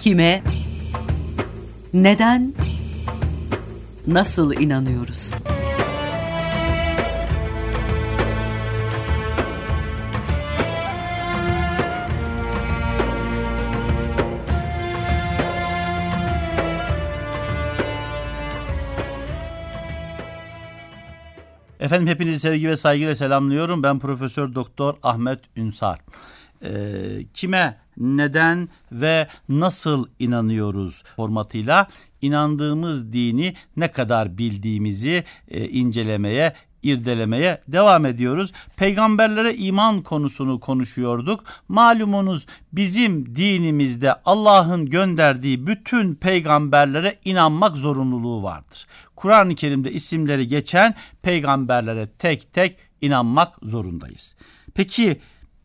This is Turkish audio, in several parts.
Kime, neden, nasıl inanıyoruz? Efendim hepinizi sevgi ve saygıyla selamlıyorum. Ben Profesör Doktor Ahmet Ünsal. Kime, neden ve nasıl inanıyoruz formatıyla inandığımız dini ne kadar bildiğimizi incelemeye, irdelemeye devam ediyoruz. Peygamberlere iman konusunu konuşuyorduk. Malumunuz bizim dinimizde Allah'ın gönderdiği bütün peygamberlere inanmak zorunluluğu vardır. Kur'an-ı Kerim'de isimleri geçen peygamberlere tek tek inanmak zorundayız. Peki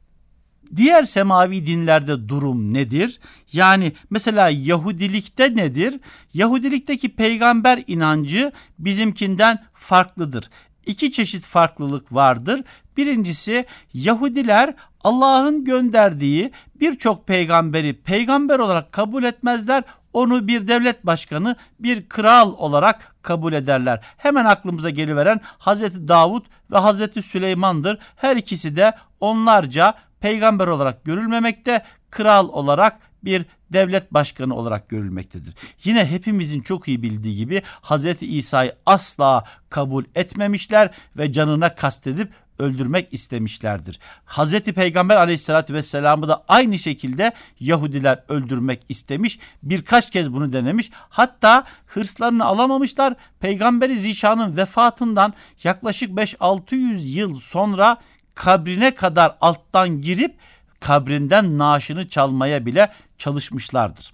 diğer semavi dinlerde durum nedir? Yani mesela Yahudilikte nedir? Yahudilikteki peygamber inancı bizimkinden farklıdır. İki çeşit farklılık vardır. Birincisi, Yahudiler Allah'ın gönderdiği birçok peygamberi peygamber olarak kabul etmezler. Onu bir devlet başkanı, bir kral olarak kabul ederler. Hemen aklımıza geliveren Hazreti Davud ve Hazreti Süleyman'dır. Her ikisi de onlarca peygamber olarak görülmemekte, kral olarak bir devlet başkanı olarak görülmektedir. Yine hepimizin çok iyi bildiği gibi Hazreti İsa'yı asla kabul etmemişler ve canına kastedip öldürmek istemişlerdir. Hazreti Peygamber Aleyhisselatü Vesselam'ı da aynı şekilde Yahudiler öldürmek istemiş. Birkaç kez bunu denemiş. Hatta hırslarını alamamışlar. Peygamber-i Zişan'ın vefatından yaklaşık 5-600 yıl sonra kabrine kadar alttan girip kabrinden naaşını çalmaya bile çalışmışlardır.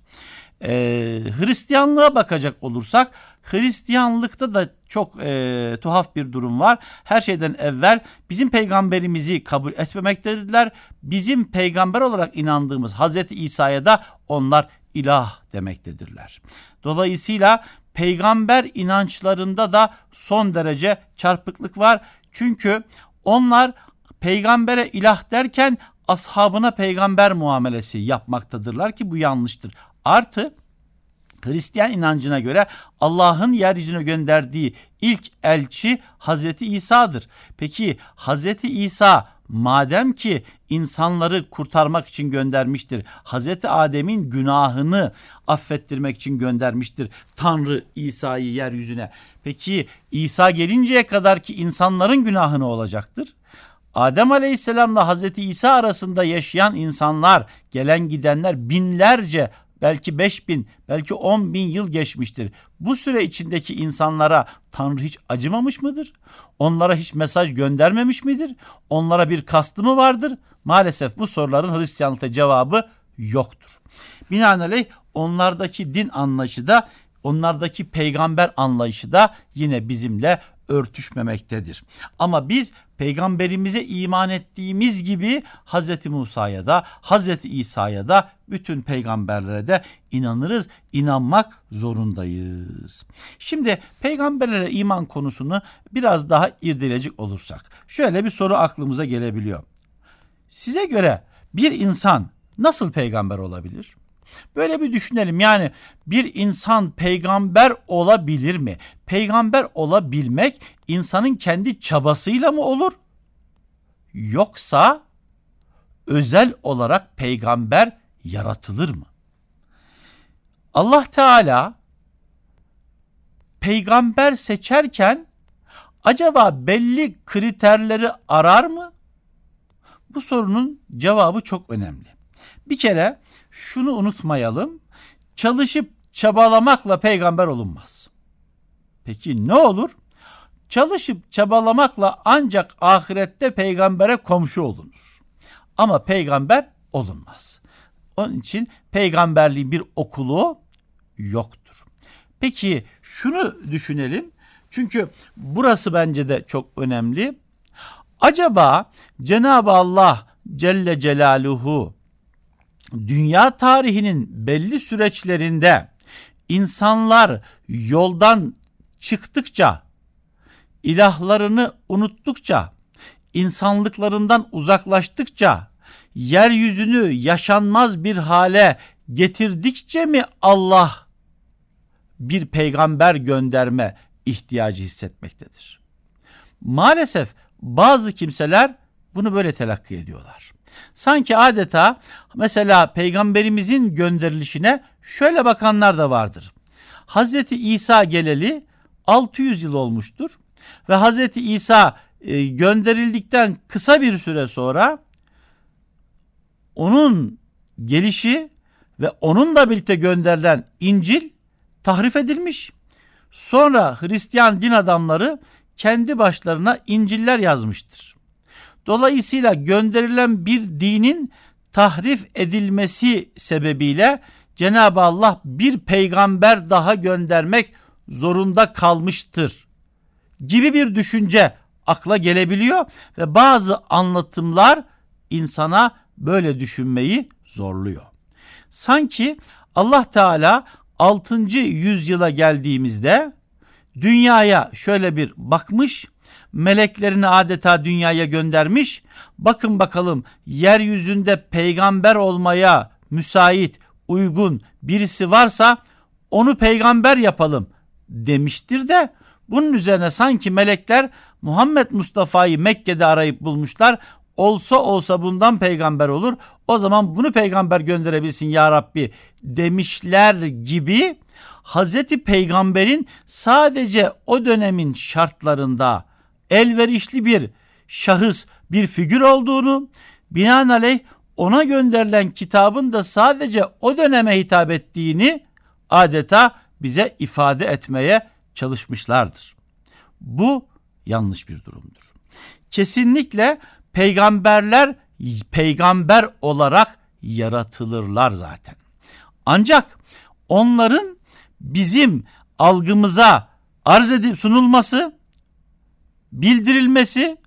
Hristiyanlığa bakacak olursak, Hristiyanlıkta da çok tuhaf bir durum var. Her şeyden evvel bizim peygamberimizi kabul etmemektedirler. Bizim peygamber olarak inandığımız Hazreti İsa'ya da onlar ilah demektedirler. Dolayısıyla peygamber inançlarında da son derece çarpıklık var. Çünkü onlar peygambere ilah derken ashabına peygamber muamelesi yapmaktadırlar ki bu yanlıştır. Artı Hristiyan inancına göre Allah'ın yeryüzüne gönderdiği ilk elçi Hazreti İsa'dır. Peki Hazreti İsa madem ki insanları kurtarmak için göndermiştir, Hazreti Adem'in günahını affettirmek için göndermiştir Tanrı İsa'yı yeryüzüne. Peki İsa gelinceye kadar ki insanların günahı ne olacaktır? Adem Aleyhisselam'la Hazreti İsa arasında yaşayan insanlar, gelen gidenler binlerce, belki 5.000, belki 10.000 yıl geçmiştir. Bu süre içindeki insanlara Tanrı hiç acımamış mıdır? Onlara hiç mesaj göndermemiş midir? Onlara bir kastı mı vardır? Maalesef bu soruların Hristiyanlıkta cevabı yoktur. Binaenaleyh onlardaki din anlayışı da, onlardaki peygamber anlayışı da yine bizimle örtüşmemektedir. Ama biz peygamberimize iman ettiğimiz gibi Hazreti Musa'ya da, Hazreti İsa'ya da, bütün peygamberlere de inanırız, inanmak zorundayız. Şimdi peygamberlere iman konusunu biraz daha irdeleyecek olursak, şöyle bir soru aklımıza gelebiliyor. Size göre bir insan nasıl peygamber olabilir? Böyle bir düşünelim. Yani bir insan peygamber olabilir mi? Peygamber olabilmek insanın kendi çabasıyla mı olur? Yoksa özel olarak peygamber yaratılır mı? Allah Teala peygamber seçerken acaba belli kriterleri arar mı? Bu sorunun cevabı çok önemli. Bir kere şunu unutmayalım. Çalışıp çabalamakla peygamber olunmaz. Peki ne olur? Çalışıp çabalamakla ancak ahirette peygambere komşu olunur. Ama peygamber olunmaz. Onun için peygamberliğin bir okulu yoktur. Peki şunu düşünelim. Çünkü burası bence de çok önemli. Acaba Cenab-ı Allah Celle Celaluhu dünya tarihinin belli süreçlerinde insanlar yoldan çıktıkça, ilahlarını unuttukça, insanlıklarından uzaklaştıkça, yeryüzünü yaşanmaz bir hale getirdikçe mi Allah bir peygamber gönderme ihtiyacı hissetmektedir? Maalesef bazı kimseler bunu böyle telakki ediyorlar. Sanki adeta mesela peygamberimizin gönderilişine şöyle bakanlar da vardır. Hazreti İsa geleli 600 yıl olmuştur ve Hazreti İsa gönderildikten kısa bir süre sonra onun gelişi ve onunla birlikte gönderilen İncil tahrif edilmiş. Sonra Hristiyan din adamları kendi başlarına İncil'ler yazmıştır. Dolayısıyla gönderilen bir dinin tahrif edilmesi sebebiyle Cenab-ı Allah bir peygamber daha göndermek zorunda kalmıştır gibi bir düşünce akla gelebiliyor ve bazı anlatımlar insana böyle düşünmeyi zorluyor. Sanki Allah Teala 6. yüzyıla geldiğimizde dünyaya şöyle bir bakmış, meleklerini adeta dünyaya göndermiş. Bakın bakalım yeryüzünde peygamber olmaya müsait, uygun birisi varsa onu peygamber yapalım demiştir de bunun üzerine sanki melekler Muhammed Mustafa'yı Mekke'de arayıp bulmuşlar. Olsa bundan peygamber olur. O zaman bunu peygamber gönderebilsin ya Rabbi demişler gibi Hazreti Peygamber'in sadece o dönemin şartlarında elverişli bir şahıs, bir figür olduğunu, binaenaleyh ona gönderilen kitabın da sadece o döneme hitap ettiğini adeta bize ifade etmeye çalışmışlardır. Bu yanlış bir durumdur. Kesinlikle peygamberler peygamber olarak yaratılırlar zaten. Ancak onların bizim algımıza arz edip sunulması, bildirilmesi,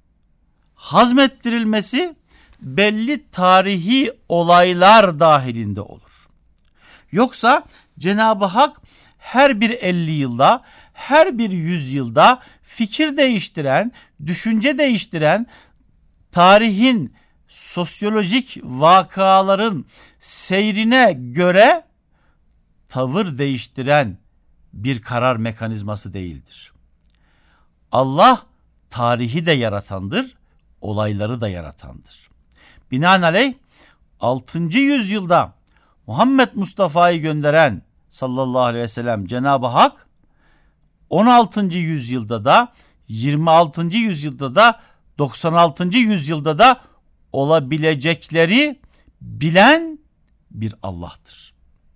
hazmettirilmesi belli tarihi olaylar dahilinde olur. Yoksa Cenab-ı Hak her bir 50 yılda, her bir 100 yılda fikir değiştiren, düşünce değiştiren, tarihin, sosyolojik vakaların seyrine göre tavır değiştiren bir karar mekanizması değildir. Allah tarihi de yaratandır, olayları da yaratandır. Binaenaleyh 6. yüzyılda Muhammed Mustafa'yı gönderen sallallahu aleyhi ve sellem Cenab-ı Hak 16. yüzyılda da 26. yüzyılda da 96. yüzyılda da olabilecekleri bilen bir Allah'tır.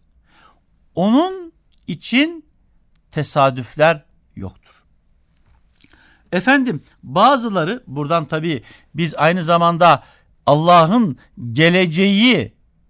Onun için tesadüfler yoktur. Efendim bazıları buradan tabii biz aynı zamanda Allah'ın geleceği,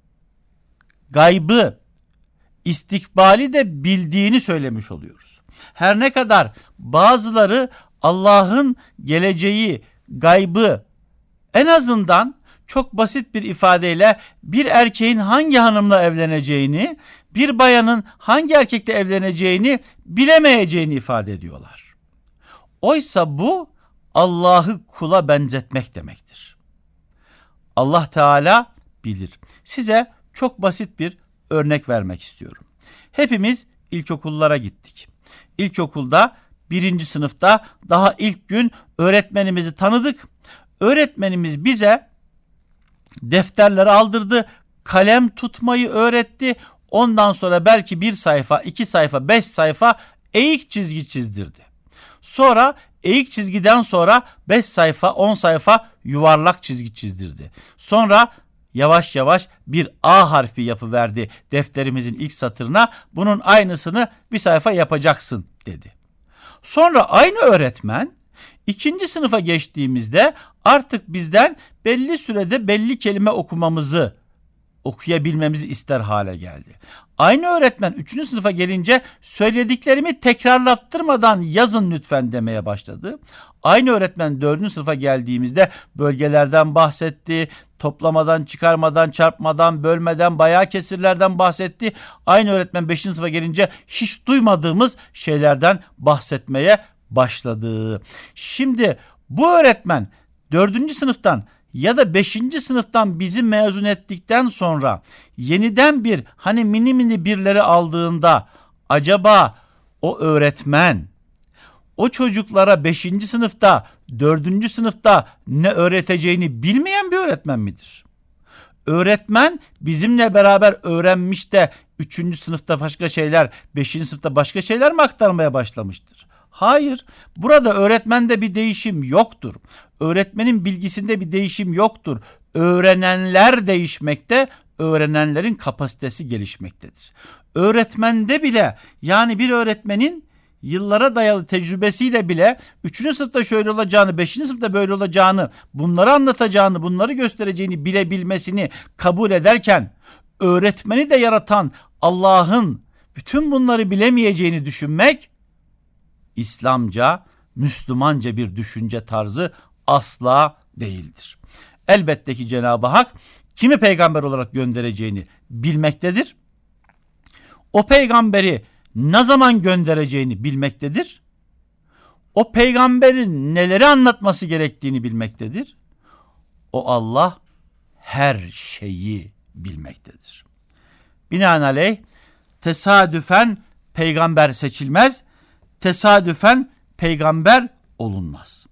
gaybı, istikbali de bildiğini söylemiş oluyoruz. Her ne kadar bazıları Allah'ın geleceği, gaybı en azından çok basit bir ifadeyle bir erkeğin hangi hanımla evleneceğini, bir bayanın hangi erkekle evleneceğini bilemeyeceğini ifade ediyorlar. Oysa bu Allah'ı kula benzetmek demektir. Allah Teala bilir. Size çok basit bir örnek vermek istiyorum. Hepimiz ilkokullara gittik. İlkokulda 1. sınıfta daha ilk gün öğretmenimizi tanıdık. Öğretmenimiz bize defterleri aldırdı, kalem tutmayı öğretti. Ondan sonra belki 1 sayfa, 2 sayfa, 5 sayfa eğik çizgi çizdirdi. Sonra eğik çizgiden sonra 5 sayfa, 10 sayfa yuvarlak çizgi çizdirdi. Sonra yavaş yavaş bir A harfi yapıverdi defterimizin ilk satırına. Bunun aynısını bir sayfa yapacaksın dedi. Sonra aynı öğretmen 2. sınıfa geçtiğimizde artık bizden belli sürede belli kelime okuyabilmemizi ister hale geldi. Aynı öğretmen 3. sınıfa gelince söylediklerimi tekrarlattırmadan yazın lütfen demeye başladı. Aynı öğretmen 4. sınıfa geldiğimizde bölgelerden bahsetti, toplamadan, çıkarmadan, çarpmadan, bölmeden, bayağı kesirlerden bahsetti. Aynı öğretmen 5. sınıfa gelince hiç duymadığımız şeylerden bahsetmeye başladı. Şimdi bu öğretmen 4. sınıftan ya da 5. sınıftan bizi mezun ettikten sonra yeniden bir hani mini mini birleri aldığında acaba o öğretmen o çocuklara 5. sınıfta 4. sınıfta ne öğreteceğini bilmeyen bir öğretmen midir? Öğretmen bizimle beraber öğrenmiş de 3. sınıfta başka şeyler, 5. sınıfta başka şeyler mi aktarmaya başlamıştır? Hayır, burada öğretmende bir değişim yoktur. Öğretmenin bilgisinde bir değişim yoktur. Öğrenenler değişmekte, öğrenenlerin kapasitesi gelişmektedir. Öğretmende bile, yani bir öğretmenin yıllara dayalı tecrübesiyle bile 3. sınıfta şöyle olacağını, 5. sınıfta böyle olacağını, bunları anlatacağını, bunları göstereceğini bilebilmesini kabul ederken, öğretmeni de yaratan Allah'ın bütün bunları bilemeyeceğini düşünmek, İslamca, Müslümanca bir düşünce tarzı asla değildir. Elbette ki Cenab-ı Hak kimi peygamber olarak göndereceğini bilmektedir. O peygamberi ne zaman göndereceğini bilmektedir. O peygamberin neleri anlatması gerektiğini bilmektedir. O Allah her şeyi bilmektedir. Binaenaleyh tesadüfen peygamber seçilmez, tesadüfen peygamber olunmaz.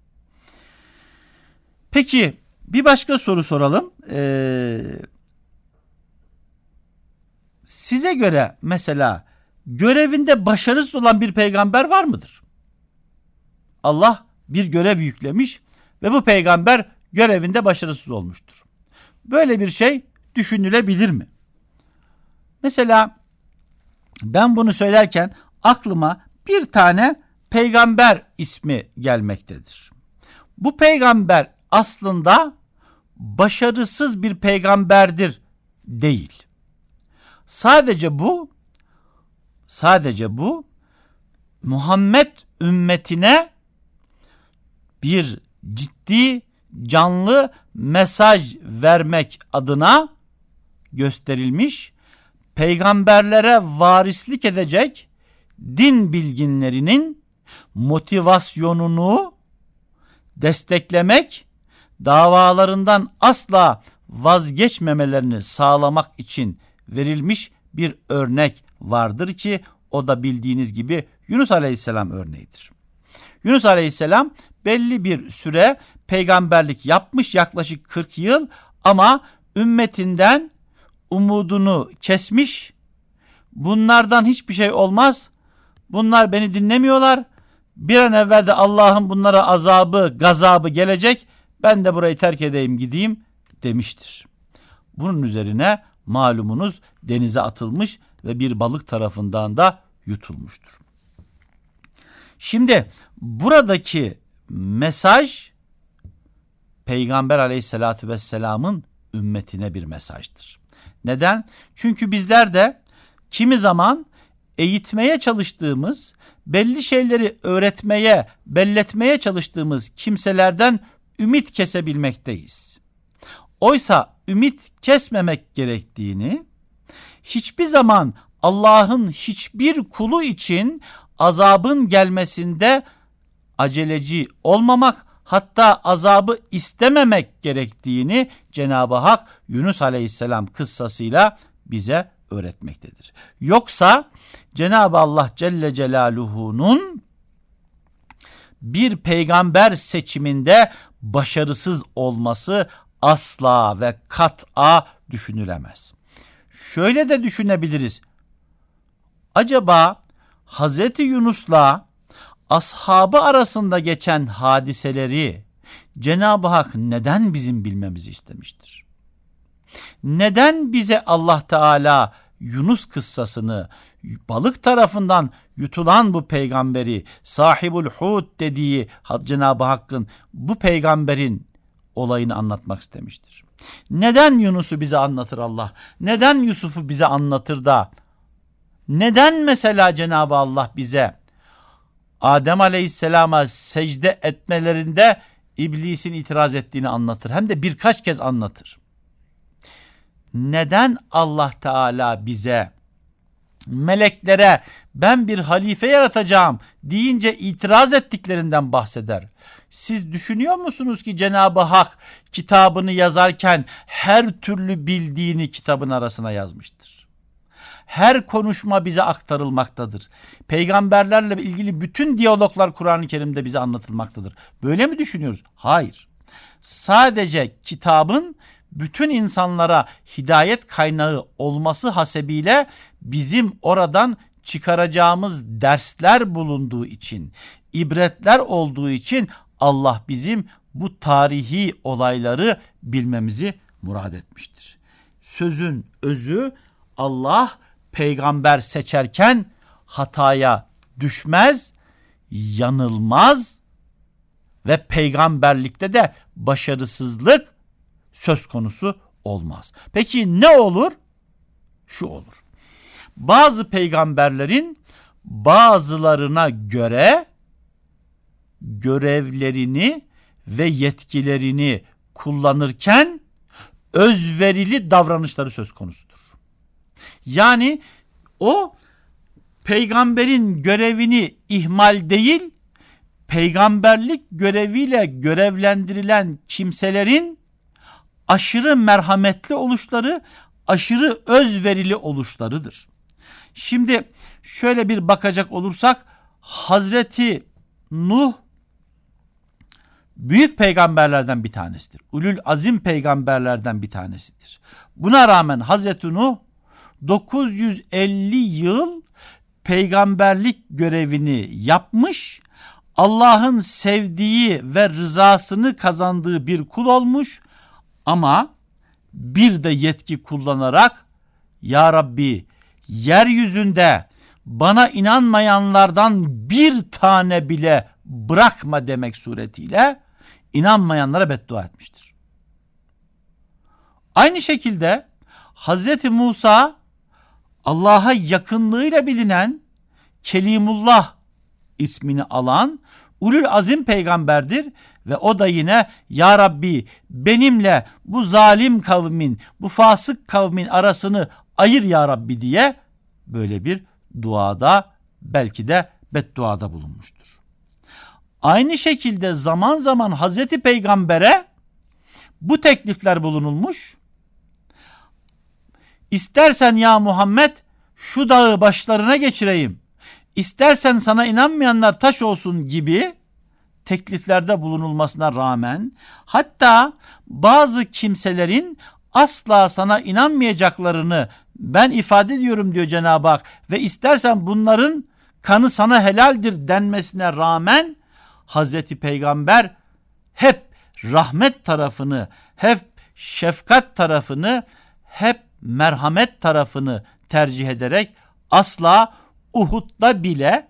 Peki bir başka soru soralım. Size göre mesela görevinde başarısız olan bir peygamber var mıdır? Allah bir görev yüklemiş ve bu peygamber görevinde başarısız olmuştur. Böyle bir şey düşünülebilir mi? Mesela ben bunu söylerken aklıma bir tane peygamber ismi gelmektedir. Bu peygamber aslında başarısız bir peygamberdir değil. Sadece bu Muhammed ümmetine bir ciddi canlı mesaj vermek adına gösterilmiş, peygamberlere varislik edecek din bilginlerinin motivasyonunu desteklemek, davalarından asla vazgeçmemelerini sağlamak için verilmiş bir örnek vardır ki o da bildiğiniz gibi Yunus Aleyhisselam örneğidir. Yunus Aleyhisselam belli bir süre peygamberlik yapmış, yaklaşık 40 yıl, ama ümmetinden umudunu kesmiş. Bunlardan hiçbir şey olmaz. Bunlar beni dinlemiyorlar. Bir an evvel de Allah'ın bunlara azabı, gazabı gelecek. Ben de burayı terk edeyim, gideyim demiştir. Bunun üzerine malumunuz denize atılmış ve bir balık tarafından da yutulmuştur. Şimdi buradaki mesaj Peygamber Aleyhisselatü Vesselam'ın ümmetine bir mesajdır. Neden? Çünkü bizler de kimi zaman eğitmeye çalıştığımız, belli şeyleri öğretmeye, belletmeye çalıştığımız kimselerden ümit kesebilmekteyiz. Oysa ümit kesmemek gerektiğini, hiçbir zaman Allah'ın hiçbir kulu için azabın gelmesinde aceleci olmamak, hatta azabı istememek gerektiğini Cenab-ı Hak Yunus Aleyhisselam kıssasıyla bize öğretmektedir. Yoksa Cenab-ı Allah Celle Celaluhu'nun bir peygamber seçiminde başarısız olması asla ve kat'a düşünülemez. Şöyle de düşünebiliriz. Acaba Hazreti Yunus'la ashabı arasında geçen hadiseleri Cenab-ı Hak neden bizim bilmemizi istemiştir? Neden bize Allah Teala Yunus kıssasını, balık tarafından yutulan bu peygamberi, sahibul hud dediği Cenab-ı Hakk'ın bu peygamberin olayını anlatmak istemiştir? Neden Yunus'u bize anlatır Allah? Neden Yusuf'u bize anlatır da? Neden mesela Cenab-ı Allah bize Adem Aleyhisselam'a secde etmelerinde iblisin itiraz ettiğini anlatır? Hem de birkaç kez anlatır. Neden Allah Teala bize meleklere ben bir halife yaratacağım deyince itiraz ettiklerinden bahseder. Siz düşünüyor musunuz ki Cenab-ı Hak kitabını yazarken her türlü bildiğini kitabın arasına yazmıştır? Her konuşma bize aktarılmaktadır. Peygamberlerle ilgili bütün diyaloglar Kur'an-ı Kerim'de bize anlatılmaktadır. Böyle mi düşünüyoruz? Hayır. Sadece kitabın bütün insanlara hidayet kaynağı olması hasebiyle bizim oradan çıkaracağımız dersler bulunduğu için, ibretler olduğu için Allah bizim bu tarihi olayları bilmemizi murad etmiştir. Sözün özü, Allah peygamber seçerken hataya düşmez, yanılmaz ve peygamberlikte de başarısızlık söz konusu olmaz. Peki ne olur? Şu olur. Bazı peygamberlerin bazılarına göre görevlerini ve yetkilerini kullanırken özverili davranışları söz konusudur. Yani o peygamberin görevini ihmal değil, peygamberlik göreviyle görevlendirilen kimselerin aşırı merhametli oluşları, aşırı özverili oluşlarıdır. Şimdi şöyle bir bakacak olursak, Hazreti Nuh büyük peygamberlerden bir tanesidir. Ulul azim peygamberlerden bir tanesidir. Buna rağmen Hazreti Nuh 950 yıl peygamberlik görevini yapmış, Allah'ın sevdiği ve rızasını kazandığı bir kul olmuş ama bir de yetki kullanarak Ya Rabbi yeryüzünde bana inanmayanlardan bir tane bile bırakma demek suretiyle inanmayanlara beddua etmiştir. Aynı şekilde Hazreti Musa Allah'a yakınlığıyla bilinen Kelimullah ismini alan ulul azim peygamberdir ve o da yine Ya Rabbi benimle bu zalim kavmin, bu fasık kavmin arasını ayır Ya Rabbi diye böyle bir duada, belki de bedduada bulunmuştur. Aynı şekilde zaman zaman Hazreti Peygamber'e bu teklifler bulunulmuş. İstersen ya Muhammed şu dağı başlarına geçireyim, İstersen sana inanmayanlar taş olsun gibi tekliflerde bulunulmasına rağmen, hatta bazı kimselerin asla sana inanmayacaklarını ben ifade ediyorum diyor Cenab-ı Hak ve istersen bunların kanı sana helaldir denmesine rağmen Hazreti Peygamber hep rahmet tarafını, hep şefkat tarafını, hep merhamet tarafını tercih ederek asla Uhud'da bile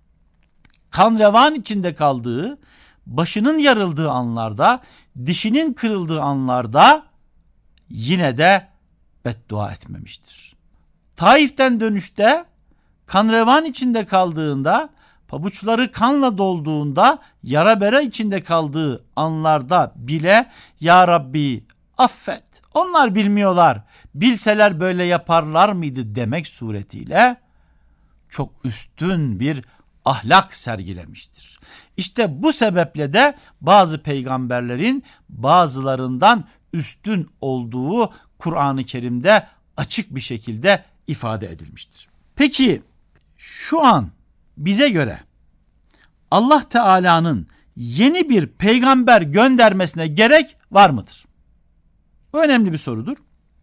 kan revan içinde kaldığı, başının yarıldığı anlarda, dişinin kırıldığı anlarda yine de beddua etmemiştir. Taif'ten dönüşte kan revan içinde kaldığında, pabuçları kanla dolduğunda, yara bere içinde kaldığı anlarda bile Ya Rabbi affet, onlar bilmiyorlar, bilseler böyle yaparlar mıydı demek suretiyle çok üstün bir ahlak sergilemiştir. İşte bu sebeple de bazı peygamberlerin bazılarından üstün olduğu Kur'an-ı Kerim'de açık bir şekilde ifade edilmiştir. Peki şu an bize göre Allah Teala'nın yeni bir peygamber göndermesine gerek var mıdır? Bu önemli bir sorudur.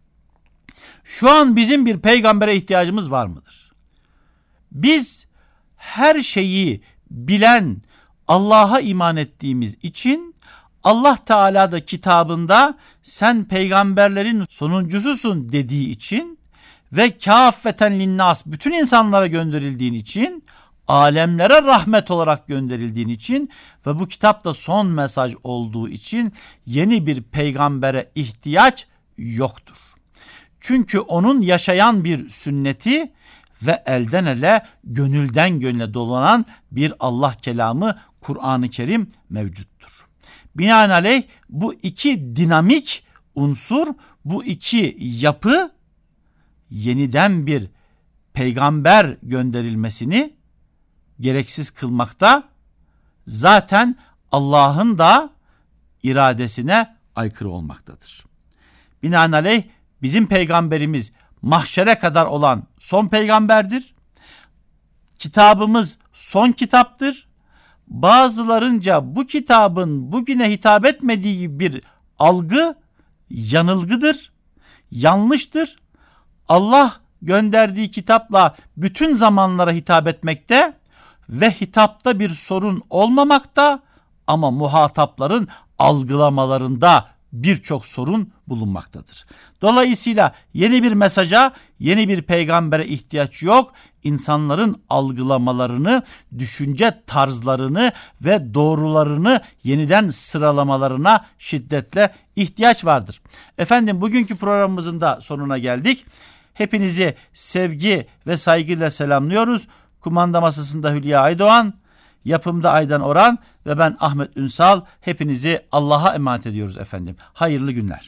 Şu an bizim bir peygambere ihtiyacımız var mıdır? Biz her şeyi bilen Allah'a iman ettiğimiz için Allah Teala da kitabında sen peygamberlerin sonuncususun dediği için ve kâffeten linnas bütün insanlara gönderildiğin için, alemlere rahmet olarak gönderildiğin için ve bu kitapta son mesaj olduğu için yeni bir peygambere ihtiyaç yoktur. Çünkü onun yaşayan bir sünneti ve elden ele, gönülden gönüle dolanan bir Allah kelamı Kur'an-ı Kerim mevcuttur. Binaenaleyh bu iki dinamik unsur, bu iki yapı yeniden bir peygamber gönderilmesini gereksiz kılmakta zaten Allah'ın da iradesine aykırı olmaktadır. Binaenaleyh bizim peygamberimiz mahşere kadar olan son peygamberdir. Kitabımız son kitaptır. Bazılarınca bu kitabın bugüne hitap etmediği bir algı yanılgıdır, yanlıştır. Allah gönderdiği kitapla bütün zamanlara hitap etmekte ve hitapta bir sorun olmamakta ama muhatapların algılamalarında birçok sorun bulunmaktadır. Dolayısıyla yeni bir mesaja, yeni bir peygambere ihtiyaç yok. İnsanların algılamalarını, düşünce tarzlarını ve doğrularını yeniden sıralamalarına şiddetle ihtiyaç vardır. Efendim, bugünkü programımızın da sonuna geldik. Hepinizi sevgi ve saygıyla selamlıyoruz. Kumanda masasında Hülya Aydoğan, yapımda Aydan Oran ve ben Ahmet Ünsal. Hepinizi Allah'a emanet ediyoruz efendim. Hayırlı günler.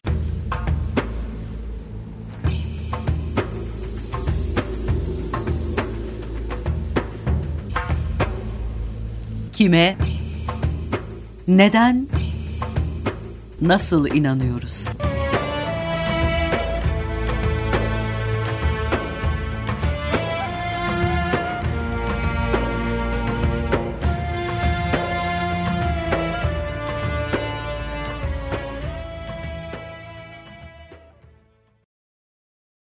Kime, neden, nasıl inanıyoruz?